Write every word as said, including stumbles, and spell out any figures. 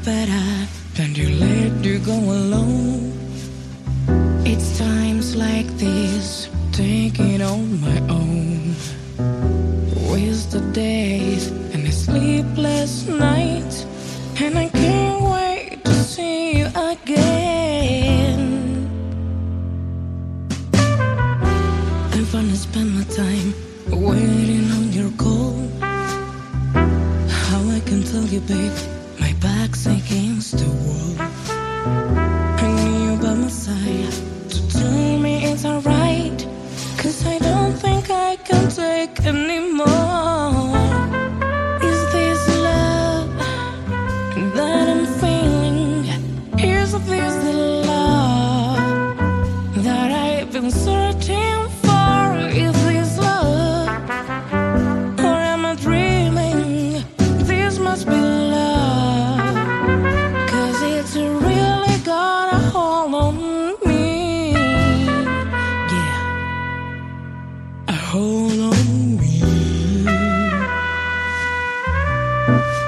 better than you let you go alone. It's times like this, taking on my own. Wasted days and a sleepless night, and I can't wait to see you again. I wanna spend my time waiting on your call. How I can tell you, babe, my back's against the wall. I need you by my side to tell me it's alright, 'cause I don't think I can take anymore. Is this love that I'm feeling? Is this the love that I've been searching for? Is this love, or am I dreaming? This must be love, 'cause it's really got a hold on me. Yeah, a hold on me.